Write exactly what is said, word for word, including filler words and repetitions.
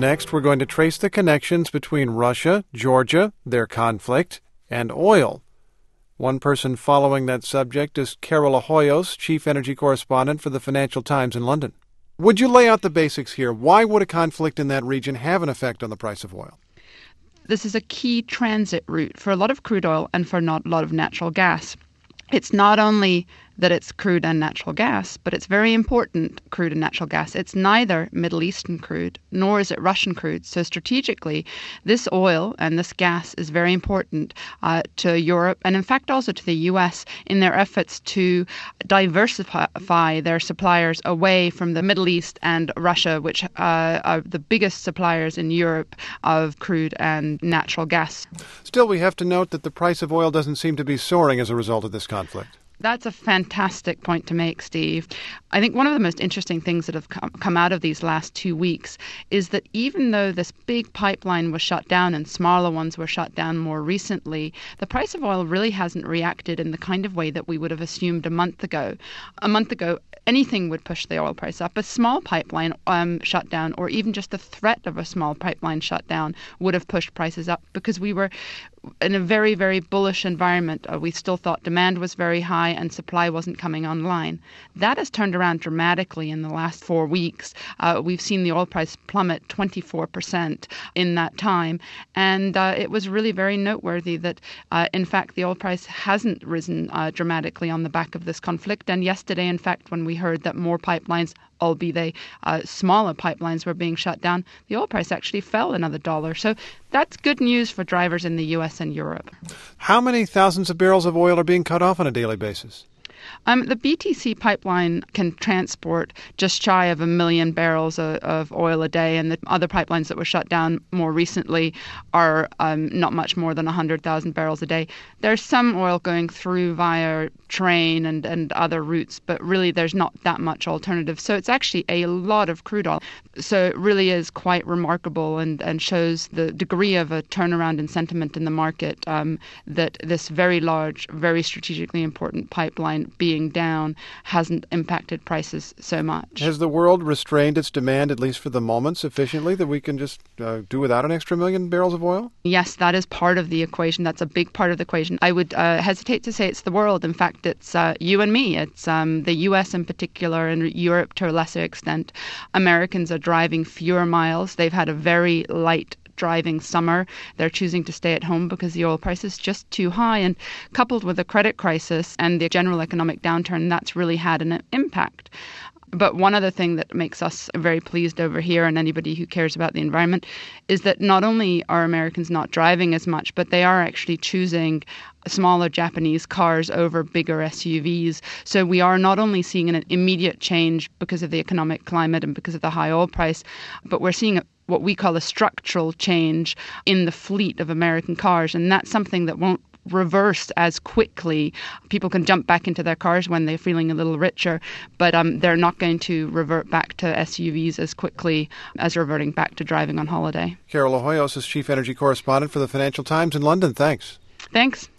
Next, we're going to trace the connections between Russia, Georgia, their conflict, and oil. One person following that subject is Carola Hoyos, chief energy correspondent for the Financial Times in London. Would you lay out the basics here? Why would a conflict in that region have an effect on the price of oil? This is a key transit route for a lot of crude oil and for not a lot of natural gas. It's not only that it's crude and natural gas, but it's very important crude and natural gas. It's neither Middle Eastern crude, nor is it Russian crude. So strategically, this oil and this gas is very important uh, to Europe and, in fact, also to the U S in their efforts to diversify their suppliers away from the Middle East and Russia, which uh, are the biggest suppliers in Europe of crude and natural gas. Still, we have to note that the price of oil doesn't seem to be soaring as a result of this conflict. That's a fantastic point to make, Steve. I think one of the most interesting things that have come out of these last two weeks is that even though this big pipeline was shut down and smaller ones were shut down more recently, the price of oil really hasn't reacted in the kind of way that we would have assumed a month ago. A month ago, anything would push the oil price up. A small pipeline um, shut down, or even just the threat of a small pipeline shut down, would have pushed prices up because we were in a very, very bullish environment. Uh, we still thought demand was very high and supply wasn't coming online. That has turned around dramatically in the last four weeks. Uh, we've seen the oil price plummet twenty-four percent in that time. And uh, it was really very noteworthy that, uh, in fact, the oil price hasn't risen uh, dramatically on the back of this conflict. And yesterday, in fact, when we heard that more pipelines, albeit they uh, smaller pipelines, were being shut down, the oil price actually fell another dollar. So that's good news for drivers in the U S and Europe. How many thousands of barrels of oil are being cut off on a daily basis? Um, the B T C pipeline can transport just shy of a million barrels of, of oil a day, and the other pipelines that were shut down more recently are um, not much more than one hundred thousand barrels a day. There's some oil going through via train and, and other routes, but really there's not that much alternative. So it's actually a lot of crude oil. So it really is quite remarkable and, and shows the degree of a turnaround in sentiment in the market um, that this very large, very strategically important pipeline being down hasn't impacted prices so much. Has the world restrained its demand, at least for the moment, sufficiently that we can just uh, do without an extra million barrels of oil? Yes, that is part of the equation. That's a big part of the equation. I would uh, hesitate to say it's the world. In fact, it's uh, you and me. It's um, the U S in particular, and Europe to a lesser extent. Americans are driving fewer miles. They've had a very light driving summer. They're choosing to stay at home because the oil price is just too high. And coupled with the credit crisis and the general economic downturn, that's really had an impact. But one other thing that makes us very pleased over here, and anybody who cares about the environment, is that not only are Americans not driving as much, but they are actually choosing smaller Japanese cars over bigger S U Vs. So we are not only seeing an immediate change because of the economic climate and because of the high oil price, but we're seeing a what we call a structural change in the fleet of American cars. And that's something that won't reverse as quickly. People can jump back into their cars when they're feeling a little richer, but um, they're not going to revert back to S U Vs as quickly as reverting back to driving on holiday. Carola Hoyos is Chief Energy Correspondent for the Financial Times in London. Thanks. Thanks.